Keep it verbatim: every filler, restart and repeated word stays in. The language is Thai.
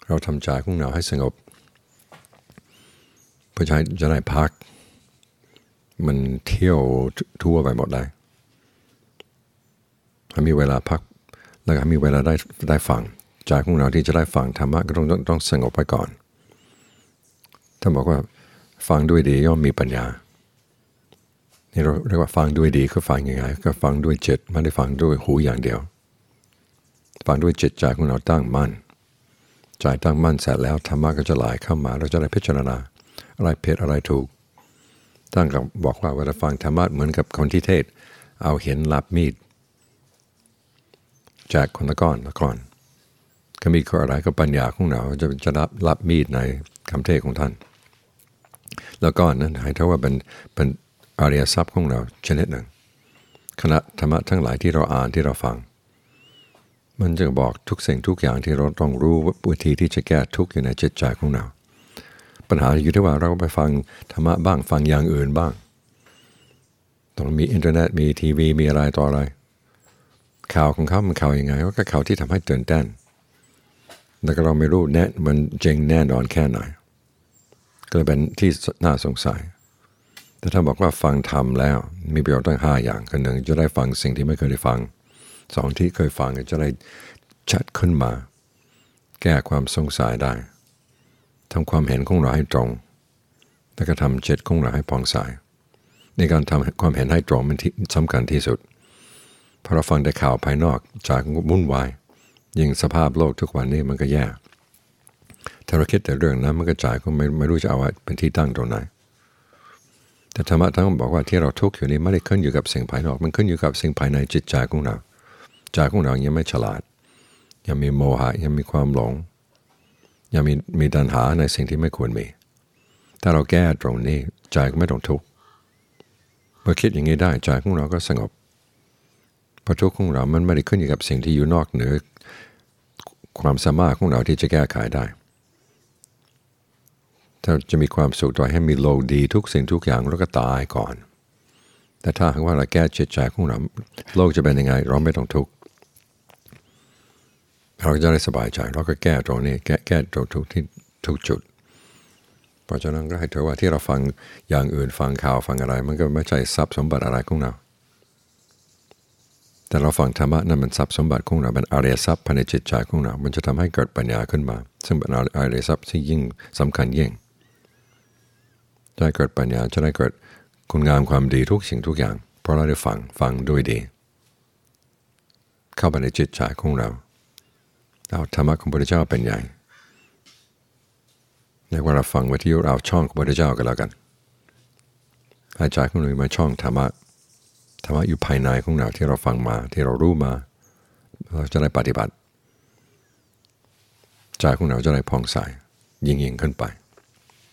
เราทำใจของเราให้สงบเพื่อให้จะได้พักมันเที่ยวทั่วไปหมดเลยถ้ามีเวลาพักแล้วก็มีเวลาได้ได้ฟังใจของเราที่จะได้ฟังธรรมะก็ต้องต้องต้องสงบไปก่อนถ้าบอกว่าฟังด้วยดีย่อมมีปัญญานี่เราเรียกว่าฟังด้วยดีคือฟังยังไงก็ฟังด้วยจิตไม่ได้ฟังด้วยหูอย่างเดียวฟังด้วยจิตใจของเราตั้งมั่นใจตั้งมั่นเสร็จแล้วธรรมะก็จะไหลเข้ามาเราจะได้พิจารณาอะไรผิดอะไรถูกตั้งกับบอกว่าเวลาฟังธรรมะเหมือนกับคนที่เทศเอาเห็นรับมีดแจกคนละก้อนละก้อนก็มีข้ออะไรก็ปัญญาของเราจะจะรับรับมีดในคำเทศของท่านแล้วก้อนนั้นให้เท่าว่าเป็นเป็นอริยทรัพย์ของเราชนิดหนึ่งคณะธรรมะทั้งหลายที่เราอ่านที่เราฟังมันจะบอกทุกสิ่งทุกอย่างที่เราต้องรู้วิธีที่จะแก้ทุกข์อยู่ในจิตใจของเราปัญหาอยู่ที่ว่าเราไปฟังธรรมะบ้างฟังอย่างอื่นบ้างต้องมีอินเทอร์เน็ตมีทีวีมีอะไรต่ออะไรข่าวของเขามันข่าวยังไงก็ข่าวที่ทำให้ตื่นเต้นแล้วก็เราไม่รู้แน่มันจริงแน่นอนแค่ไหนก็เลยเป็นที่น่าสงสัยแต่ถ้าบอกว่าฟังธรรมแล้วมีประโยชน์ตั้งห้าอย่างกันหนึ่งจะได้ฟังสิ่งที่ไม่เคยได้ฟังสองที่เคยฟังจะได้ชัดขึ้นมาแก้ความสงสัยได้ทำความเห็นของเราให้ตรงแล้วก็ทำจิตของเราให้ผ่องใสในการทำความเห็นให้ตรงมันสำคัญที่สุดเพราะเราฟังแต่ข่าวภายนอกจากวุ่นวายยิ่งสภาพโลกทุกวันนี้มันก็แย่ถ้าเราคิดแต่เรื่องนั้นมันก็จ่ายก็ไม่ไม่รู้จะเอาเป็นที่ตั้งตรงไหนแต่ธรรมะทั้งบอกว่าที่เราทุกข์อยู่นี้ไม่ได้ขึ้นอยู่กับสิ่งภายนอกมันขึ้นอยู่กับสิ่งภายในจิตใจของเราใจของเรายังไม่ฉลาดยังมีโมหะยังมีความหลงยังมีมีตัณหาในสิ่งที่ไม่ควรมีถ้าเราแก้ตรงนี้ใจก็ไม่ต้องทุกข์เมื่อคิดอย่างนี้ได้ใจของเราก็สงบเพราะทุกข์ของเรามันไม่ได้ขึ้นอยู่กับสิ่งที่อยู่นอกเหนือความสามารถของเราที่จะแก้ไขได้ถ้าจะมีความสุขต่อให้มีโลกดีทุกสิ่งทุกอย่างแล้วก็ตายก่อนแต่ถ้าหากว่าเราแก้จิตใจของเราโลกจะเป็นยังไงเราไม่ต้องทุกข์เราก็จะได้สบายใจเราก็แก้ตรงนี้แก้แก้ตรงทุกที่ทุกจุดเพราะฉะนั้นก็ให้ถือว่าที่เราฟังอย่างอื่นฟังข่าวฟังอะไรมันก็ไม่ใช่ทรัพย์สมบัติอะไรของเราแต่เราฟังธรรมะนั่นมันทรัพย์สมบัติของเราเป็นอริยทรัพย์ภายในจิตใจของเรามันจะทำให้เกิดปัญญาขึ้นมาซึ่งเป็นอริยทรัพย์ที่ยิ่งสำคัญยิ่งจะได้เกิดปัญญาจะได้เกิดคุณงามความดีทุกสิ่งทุกอย่างเพราะเราได้ฟังฟังด้วยดีเข้าไปในจิตใจของเราเอาธรรมะของพระพุทธเจ้าเป็นใหญ่เรียกว่าเราฟังวิทยุเอาช่องของพระพุทธเจ้ากันแล้วกันให้ใจของเรามาช่องธรรมะธรรมะอยู่ภายในของเราที่เราฟังมาที่เรารู้มาเราจะได้ปฏิบัติใจของเราจะได้ผ่องใสยิ่งยิ่งขึ้นไป